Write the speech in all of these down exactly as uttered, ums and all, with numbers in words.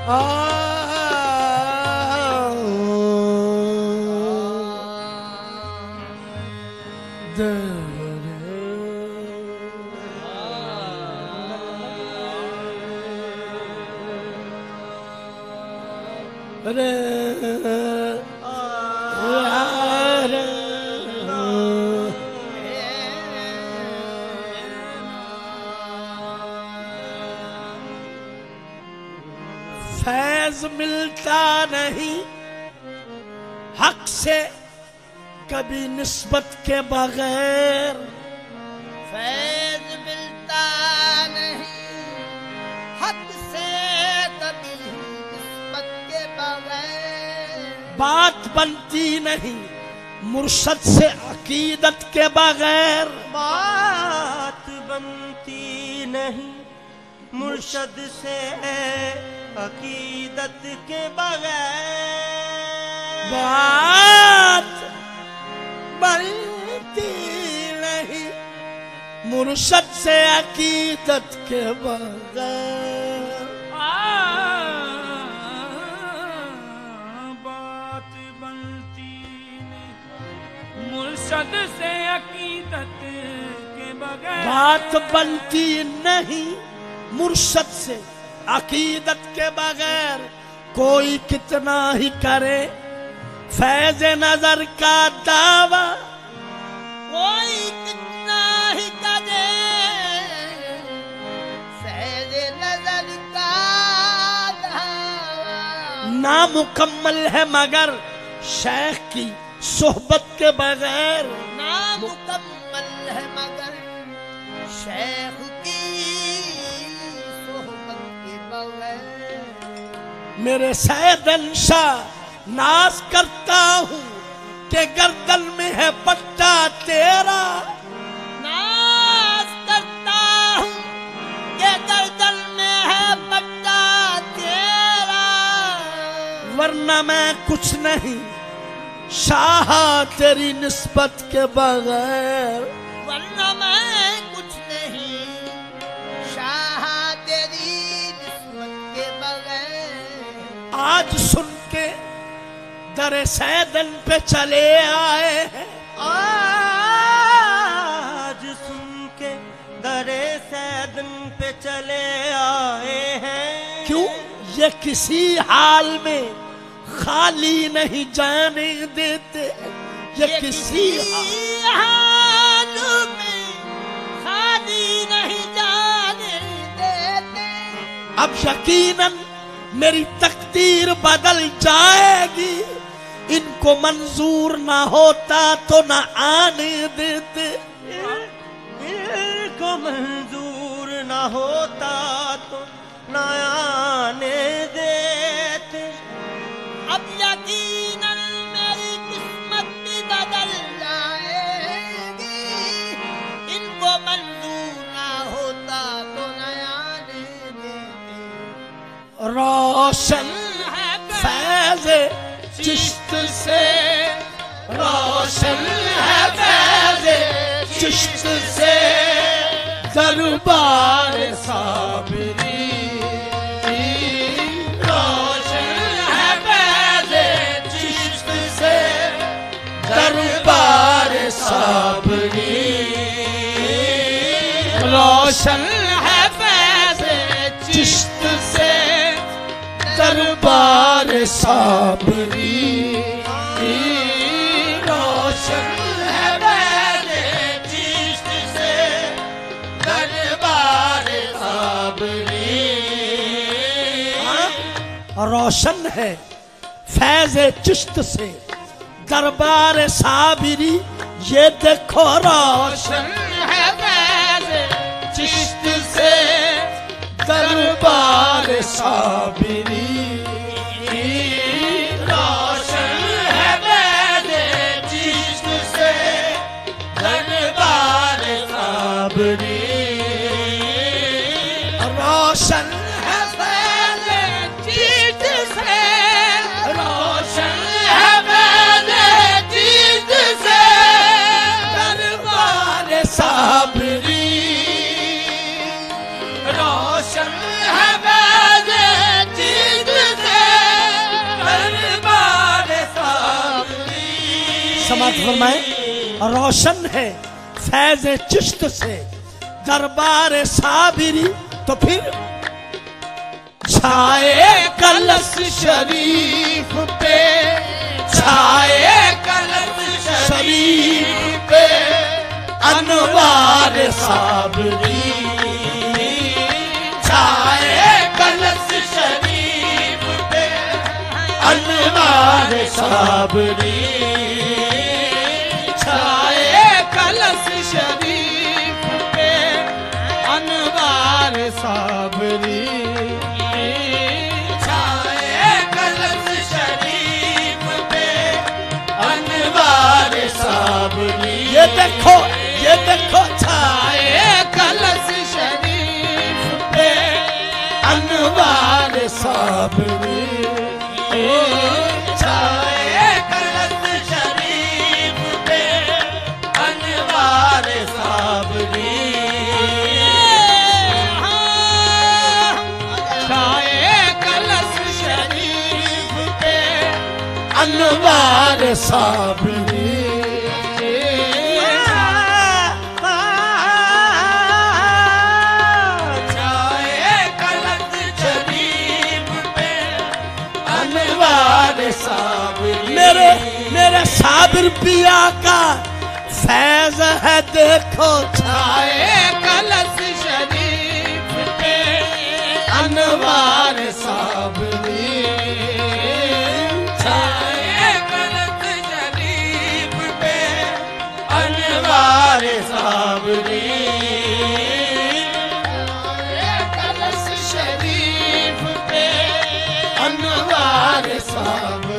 फैज मिलता नहीं हक से कभी निस्बत के बगैर, फैज मिलता नहीं हक से कभी निस्बत के बगैर, बात बनती नहीं मुर्शद से अकीदत के बगैर, बात बनती नहीं मुर्शद से अकीदत के बगैर, बात बनती नहीं मुर्शद से अकीदत के बगैर, बात बनती नहीं मुर्शद से अकीदत के बगैर, बात बनती नहीं मुर्शद से अकीदत के बगैर, कोई कितना ही करे फैज नजर का दावा, कोई कितना ही करे फैज नजर का दावा, नामुकम्मल है मगर शेख की सोहबत के बगैर, नामुकम्मल है मगर शेख की मेरे सैयदन शाह नाज करता हूँ कि गर्दन में है पट्टा तेरा, नाज करता हूँ कि गर्दन में है पट्टा तेरा, वरना मैं कुछ नहीं शाह तेरी निस्बत के बगैर, वरना मैं कुछ नहीं शाह तेरी निस्बत के बगैर, आज सुन के दरे सैदन पे चले आए हैं, आज सुन के दरे सैदन पे चले आए हैं, क्यों ये किसी हाल में खाली नहीं जाने देते, ये, ये किसी हाल में खाली नहीं जाने देते, अब यकीनन मेरी तकदीर बदल जाएगी, इनको मंजूर ना होता तो ना आने देते, इनको मंजूर ना होता तो ना आने देते, अब यकीनन मेरी किस्मत भी बदल जाएगी, इनको मंजूर ना होता तो ना आने देते, रोशन है फैज़ चिश्त से, रोशन है फैज़ चिश्त से दरबार साबरी, रोशन है फैज़ चिश्त से दरबार साबरी, रोशन है फैज़ चिश्त से दरबार साबरी, रोशन है मेरे चिश्त से दरबार साबरी, रोशन है फैज़ चिश्त से दरबार साबरी, ये देखो रोशन है फैज़ चिश्त से दरबार साबरी, रोशन है मेरे चिश्त से दरबार साबरी, रोशन है मेरे चिश्त से, रोशन है मेरे चिश्त से दरबार साबरी, रोशन है मेरे समाप्त फरमाए। रोशन है फैज चिश्त से दरबार साबिरी, तो फिर छाए कलश शरीफ पे, छाए कलश शरीफ पे अनवार साबरी, छाए कलश शरीफ पे अनवार साबरी, छाए कलश शरीफ पे अनवार साबरी, छाए कलश शरीफ पे अनवार साबरी। ये देखो ये देखो छाए कलश शरीफ पे अनवार साबरी, छाए कलश शरीफ पे अनवार साबरी, छाए कलश शरीफ पे अनवार साबरी। मेरे मेरे साबिर पिया का फैज है देखो, छाए कलश शरीफ पे अनवार साबरी, छाए कलश शरीफ पे अनवार साबरी, कलश शरीफ पे अनवार साबरी।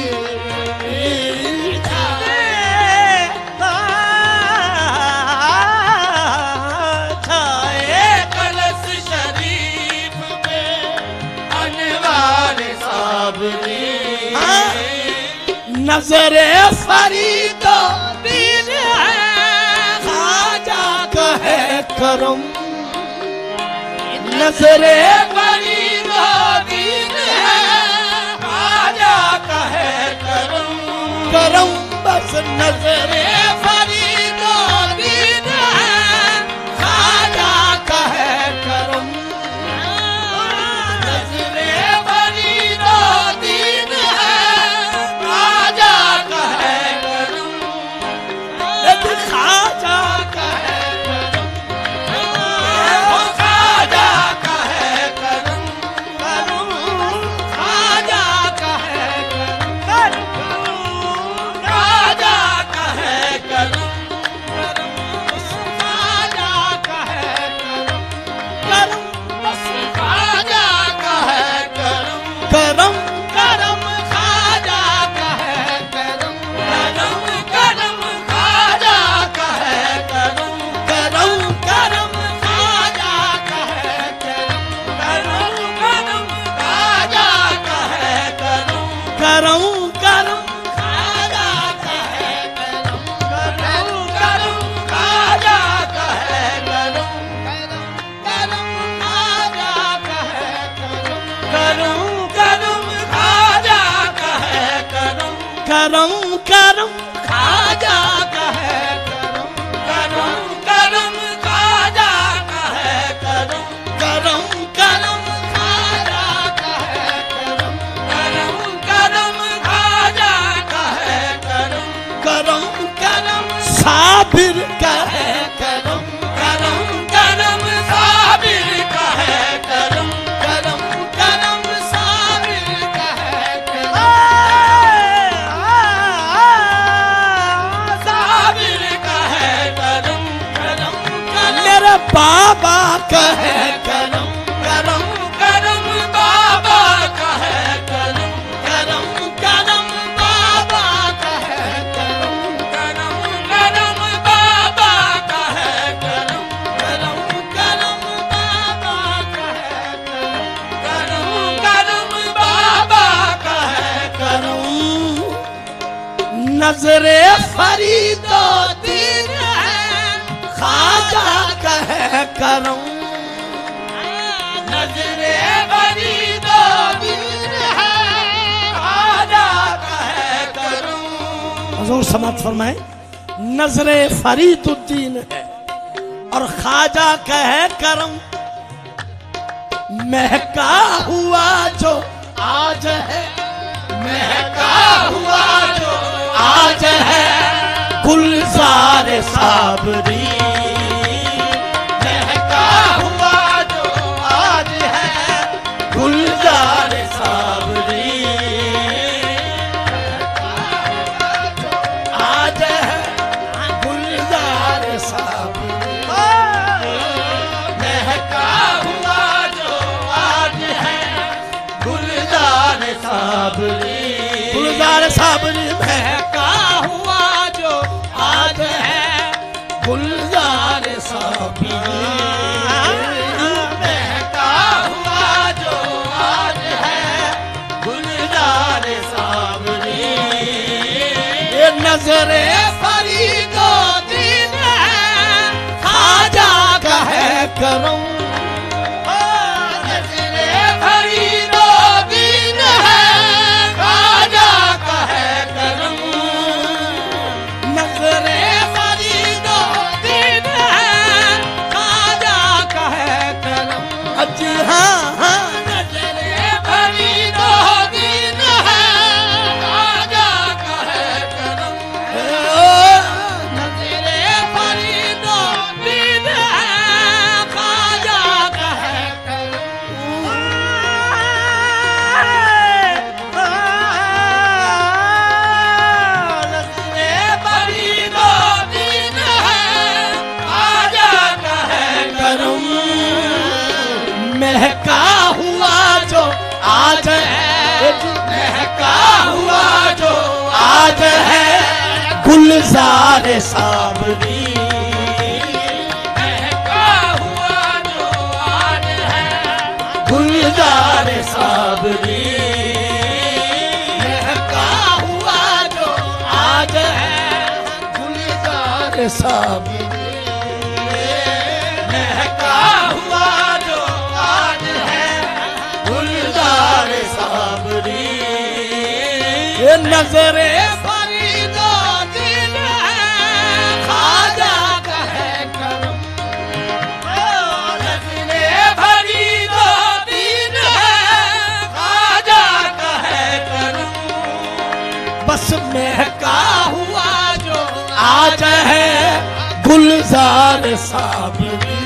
नजरे फरीदो दीन है खाजा कहे करम, नजरे फरीदो दीन है खाजा कहे करम, करम बस नजरे फरीदो दीन है खाजा कहे करम, नजरे फरीदो दीन है खाजा कहे करम, खाजा कहे करम, खाजा कहे करम, खाजा कहे करम, खाजा कहे करम, खाजा कहे करम, बस खाजा कहे करम, करम करम खाजा कहे करम, करम करम खाजा कहे करम, करम करम खाजा कहे करम, करम करम खाजा कहे करम, करम करम खाजा कहे करम, करम करम खाजा कहे करम, करम खाजा कहे करम, करम करम खाजा कहे करम, करम करम खाजा कहे करम, करम करम खाजा कहे करम, करम करम खाजा कहे करम, करम करम खाजा कहे करम, करम करम साबिर कहे करम, करम करम साबिर कहे करम, करम करम साबिर कहे करम, साबिर कहे करम, करम करम मेरे बाबा कहे करम, करम करम बाबा कहे करम, करम करम बाबा कहे करम, करम करम बाबा कहे करम, करम करम बाबा कहे करम, करम करम बाबा कहे करम, नजरे फरीदो दीन है खाजा कहे करम, नजरे फरीदो दीन है खाजा कहे करम। हुजूर समाप्त फरमाए, नजरे फरीदुद्दीन है और ख्वाजा का है करम, महका हुआ जो आज है, महका हुआ जो आज है गुलजार साबरी, महका हुआ जो आज है गुलजार साबरी, आज है गुलजार साबरी, महका हुआ जो आज है गुलजार साबरी, गुलजार साबरी महका हुआ जो आज है गुलजार साबरी, महका हुआ जो आज है गुलजार साबरी, ये नजरे फरीदुद्दीन है ख्वाजा का है करम, नजरे फरीदुद्दीन है ख्वाजा का है करम, नजरे फरीदुद्दीन है ख्वाजा का है करम, जी हाँ हाँ नजरे फरीदुद्दीन है ख्वाजा का है करम, नजरे फरीदुद्दीन है ख्वाजा का है करम, नजरे फरीदुद्दीन है ख्वाजा का है करम, महका हुआ जो आज है, महका हुआ जो आज है गुलजार साबरी, महका हुआ जो आज है गुलजार साबरी, महका हुआ जो आज है गुलजार साबरी, महका हुआ जो आज है गुलजार साबरी, ये नजरे फरीदुद्दीन है ख्वाजा का है करम, नजरे फरीदुद्दीन है ख्वाजा का है करम, बस महका हुआ जो आज है गुलजार साबरी,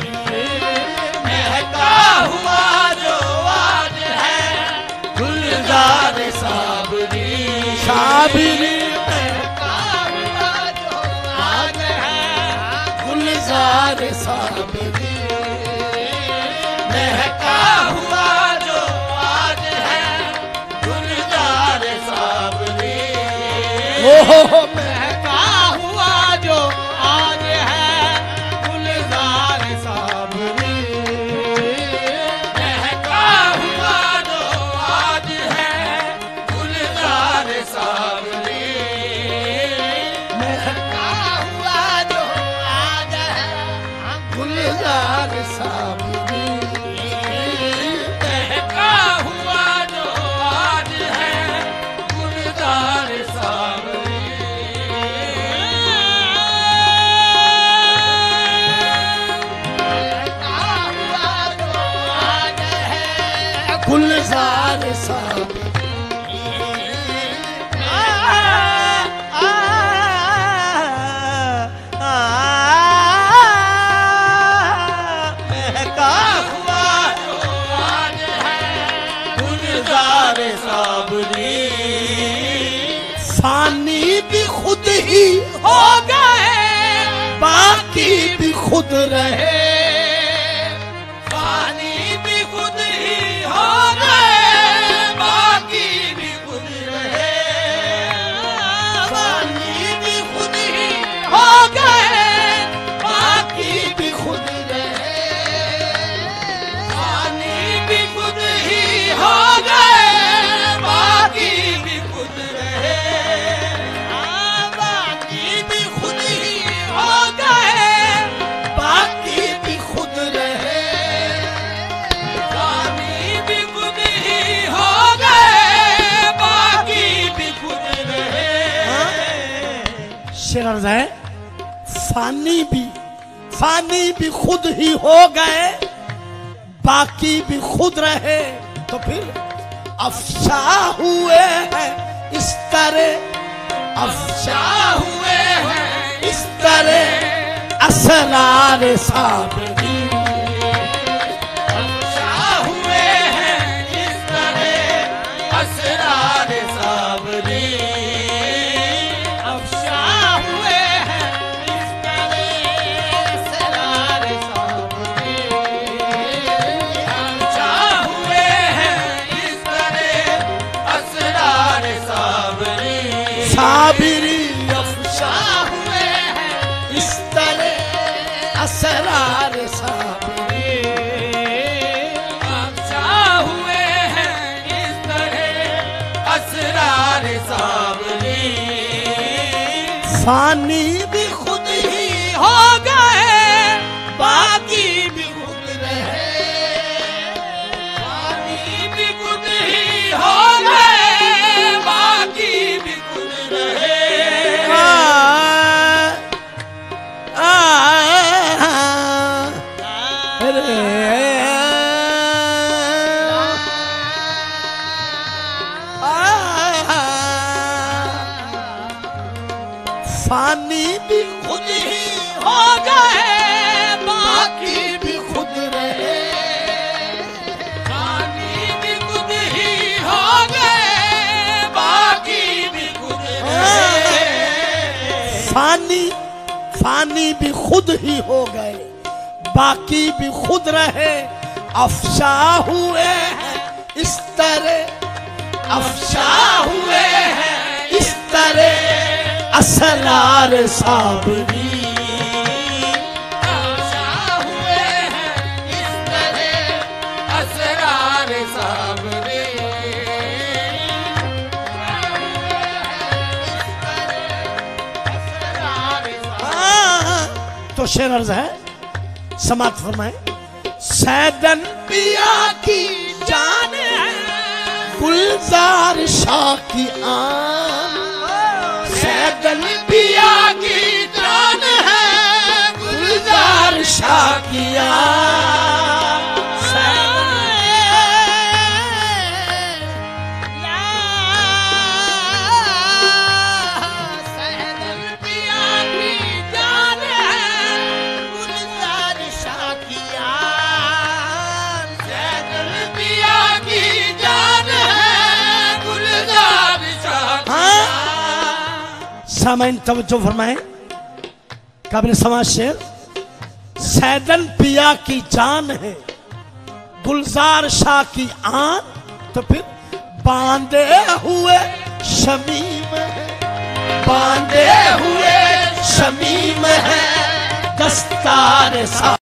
महका हुआ जो आज है गुलजार साबरी, साबरी महका हुआ जो आज है गुलजार साबरी, महका हुआ जो आज है गुलजार साबरी, ओहो महका हुआ जो आज है गुलजार साबरी, महका हुआ जो आज है गुलजार साबरी, महका हुआ जो आज है गुलजार शेर अर्ज है, फानी भी फानी भी खुद ही हो गए, बाकी भी खुद रहे, तो फिर अफशा हुए हैं इस तरह, अफशा हुए हैं इस तरह असरार साबरी, अफशा हुए हैं इस तरह असरार साबरी, अफशा हुए हैं इस तरह असरार साबरी, अफशा हुए हैं इस तरह असरार साबरी, साबिरी अफशा हुए हैं इस तरह असरार साबरी, अफशा हुए हैं इस तरह असरार साबरी, फानी भी खुद ही हो गए, बाकी भी खुद रहे, बाकी भी खुद ही हो गए, बाकी भी खुद रहे, आ, आ, अरे आ, फानी भी खुद ही हो गए, बाकी भी खुद रहे, बाकी भी खुद ही हो गए, बाकी भी खुद रहे, फानी फानी भी खुद ही हो गए, बाकी भी खुद रहे, अफशा हुए हैं इस तरह, अफशा हुए हैं इस तरह असरार साबरी, अफशा हुए हैं इस तरह असरार साबरी, हाँ, तो शेर अर्ज है, समाप्त फरमाए, सैदन पिया की जान है, गुलजार शाह की आन, सैदन पिया की जान है, गुलजार शाह की आन, सहदल पिया की जान है, गुलजार शाह की आन, सैदल पिया की जान है, गुलजार शाह की हाँ, सामाइन तवज्जो फरमाए, काबिल समाज शेर, सैदन पिया की जान है, गुलजार शाह की आन, तो फिर बांधे हुए शमीम है, बांधे हुए शमीम है दस्तार सा